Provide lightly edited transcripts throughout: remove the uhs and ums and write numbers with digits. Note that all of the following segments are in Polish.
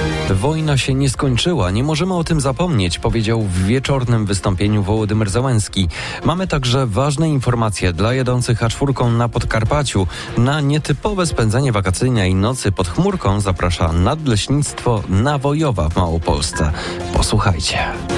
Wojna się nie skończyła, nie możemy o tym zapomnieć, powiedział w wieczornym wystąpieniu Wołodymyr Zełenski. Mamy także ważne informacje dla jadących A4 na Podkarpaciu. Na nietypowe spędzanie wakacyjnej nocy pod chmurką zaprasza Nadleśnictwo Nawojowa w Małopolsce. Posłuchajcie.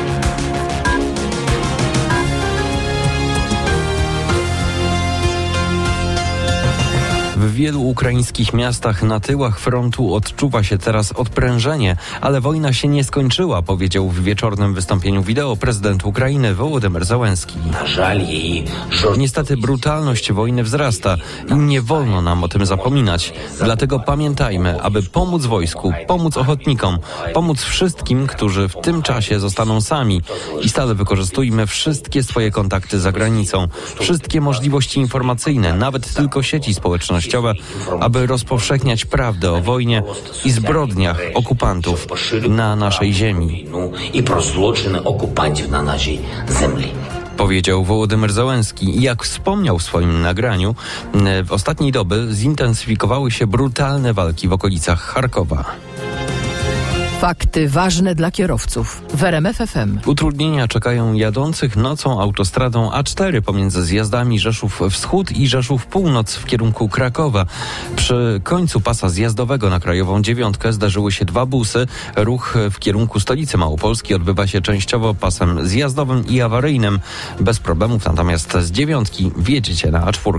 W wielu ukraińskich miastach na tyłach frontu odczuwa się teraz odprężenie, ale wojna się nie skończyła, powiedział w wieczornym wystąpieniu wideo prezydent Ukrainy Wołodymyr Zełenski. Niestety brutalność wojny wzrasta i nie wolno nam o tym zapominać. Dlatego pamiętajmy, aby pomóc wojsku, pomóc ochotnikom, pomóc wszystkim, którzy w tym czasie zostaną sami i stale wykorzystujmy wszystkie swoje kontakty za granicą, wszystkie możliwości informacyjne, nawet tylko sieci społecznościowe, aby rozpowszechniać prawdę o wojnie i zbrodniach okupantów na naszej ziemi. Powiedział Wołodymyr Zełenski. Jak wspomniał w swoim nagraniu, w ostatniej doby zintensyfikowały się brutalne walki w okolicach Charkowa. Fakty ważne dla kierowców w RMF FM. Utrudnienia czekają jadących nocą autostradą A4 pomiędzy zjazdami Rzeszów Wschód i Rzeszów Północ w kierunku Krakowa. Przy końcu pasa zjazdowego na Krajową 9 zdarzyły się 2 busy. Ruch w kierunku stolicy Małopolski odbywa się częściowo pasem zjazdowym i awaryjnym. Bez problemów, natomiast z 9 wjedziecie na A4.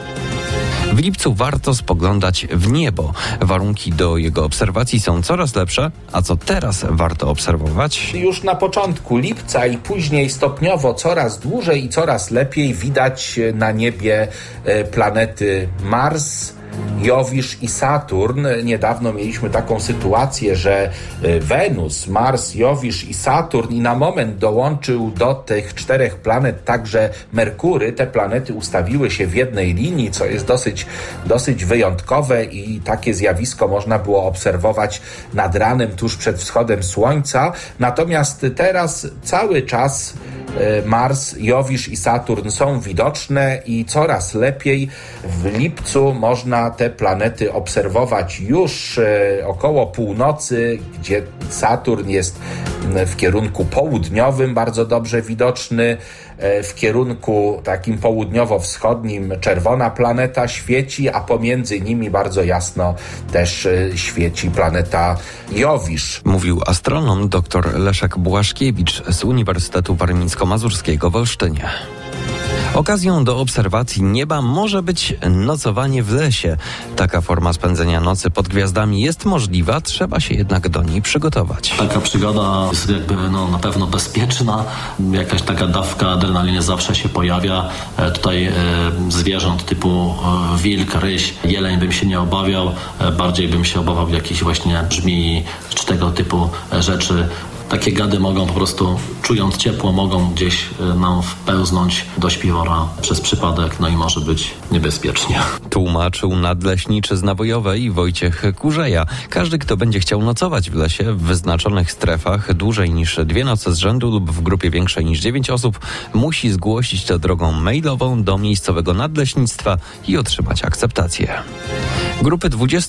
W lipcu warto spoglądać w niebo. Warunki do jego obserwacji są coraz lepsze. A co teraz warto obserwować? Już na początku lipca i później stopniowo coraz dłużej i coraz lepiej widać na niebie planety Mars, Jowisz i Saturn. Niedawno mieliśmy taką sytuację, że Wenus, Mars, Jowisz i Saturn i na moment dołączył do tych 4 planet także Merkury. Te planety ustawiły się w jednej linii, co jest dosyć wyjątkowe i takie zjawisko można było obserwować nad ranem tuż przed wschodem Słońca. Natomiast teraz cały czas Mars, Jowisz i Saturn są widoczne i coraz lepiej. W lipcu można te planety obserwować już około północy, gdzie Saturn jest w kierunku południowym bardzo dobrze widoczny. W kierunku takim południowo-wschodnim czerwona planeta świeci, a pomiędzy nimi bardzo jasno też świeci planeta Jowisz. Mówił astronom dr Leszek Błaszkiewicz z Uniwersytetu Warmińsko-Mazurskiego w Olsztynie. Okazją do obserwacji nieba może być nocowanie w lesie. Taka forma spędzenia nocy pod gwiazdami jest możliwa, trzeba się jednak do niej przygotować. Taka przygoda jest na pewno bezpieczna. Jakaś taka dawka adrenaliny zawsze się pojawia. Tutaj zwierząt typu wilk, ryś, jeleń bym się nie obawiał. Bardziej bym się obawiał jakichś właśnie żmii czy tego typu rzeczy. Takie gady mogą po prostu, czując ciepło, mogą gdzieś nam wpełznąć do śpiwora przez przypadek, i może być niebezpiecznie. Tłumaczył nadleśniczy z Nawojowej Wojciech Kurzeja. Każdy, kto będzie chciał nocować w lesie w wyznaczonych strefach dłużej niż 2 noce z rzędu lub w grupie większej niż 9 osób, musi zgłosić to drogą mailową do miejscowego nadleśnictwa i otrzymać akceptację. Grupy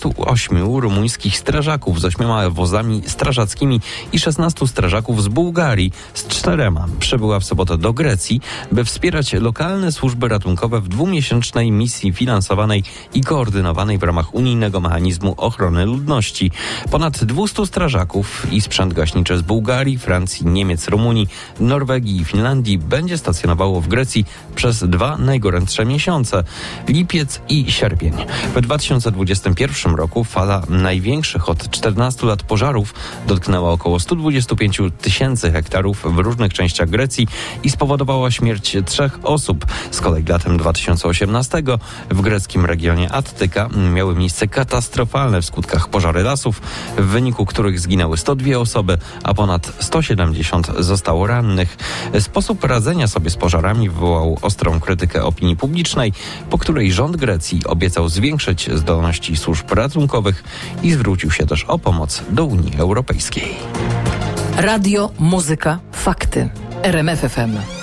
28 rumuńskich strażaków z 8 wozami strażackimi i 16 strażaków z Bułgarii z 4 przybyła w sobotę do Grecji, by wspierać lokalne służby ratunkowe w 2-miesięcznej misji finansowanej i koordynowanej w ramach unijnego mechanizmu ochrony ludności. Ponad 200 strażaków i sprzęt gaśniczy z Bułgarii, Francji, Niemiec, Rumunii, Norwegii i Finlandii będzie stacjonowało w Grecji przez 2 najgorętsze miesiące, lipiec i sierpień. W 2021 roku fala największych od 14 lat pożarów dotknęła około 125 tysięcy hektarów w różnych częściach Grecji i spowodowała śmierć 3 osób. Z kolei latem 2018 w greckim regionie Attyka miały miejsce katastrofalne w skutkach pożary lasów, w wyniku których zginęły 102 osoby, a ponad 170 zostało rannych. Sposób radzenia sobie z pożarami wywołał ostrą krytykę opinii publicznej, po której rząd Grecji obiecał zwiększyć zdolności służb ratunkowych i zwrócił się też o pomoc do Unii Europejskiej. Radio, muzyka, fakty. RMF FM.